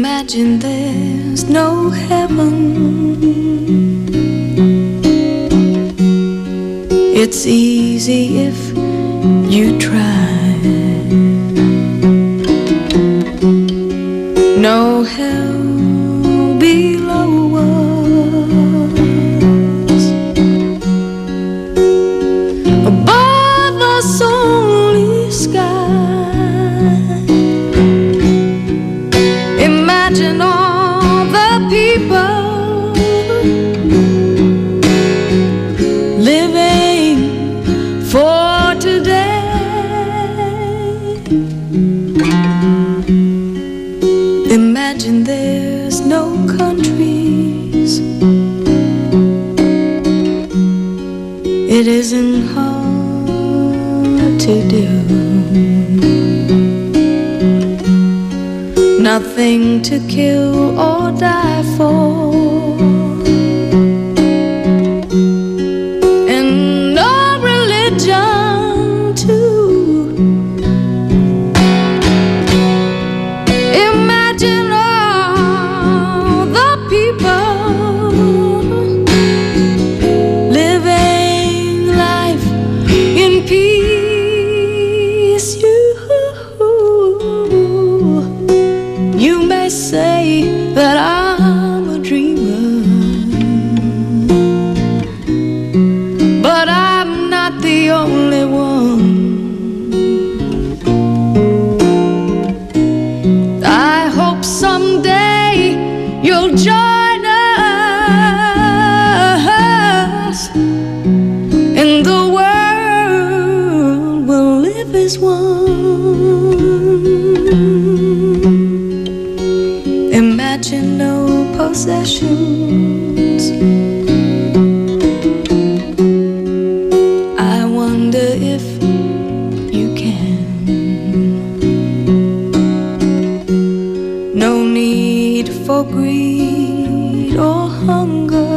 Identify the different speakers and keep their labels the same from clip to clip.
Speaker 1: Imagine there's no heaven. It's easy if you try. No hell below us. Above us only sky. Imagine all the people living for today. Imagine there's no countries. It isn't hard to do. Nothing to kill or die for. And no religion too. Imagine all the people living life in peace. You may say that I'm a dreamer, but I'm not the only one. I hope someday you'll join us, and the world will live as one. Imagine no possessions. I wonder if you can. No need for greed or hunger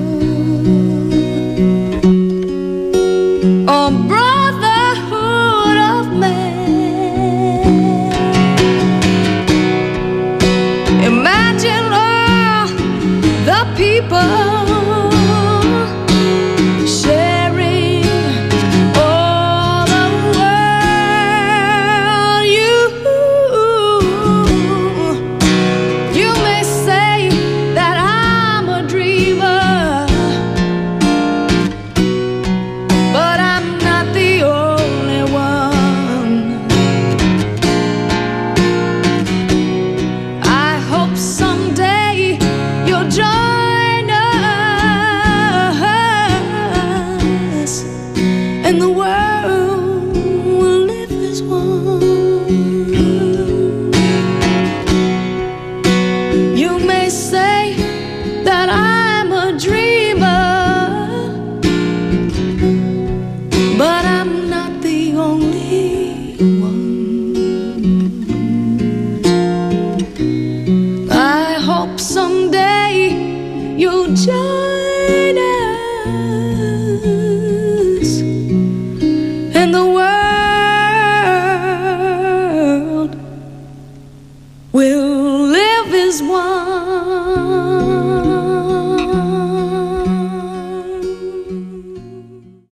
Speaker 1: or brotherhood of man. Imagine all the people sharing all the world. You may say that I'm a dreamer, but I'm not the only one. I hope someday you'll join us, and the world will live as one. You may say that I'm a dreamer, but I'm not the only one. I hope someday you'll join us, and the world will live as one.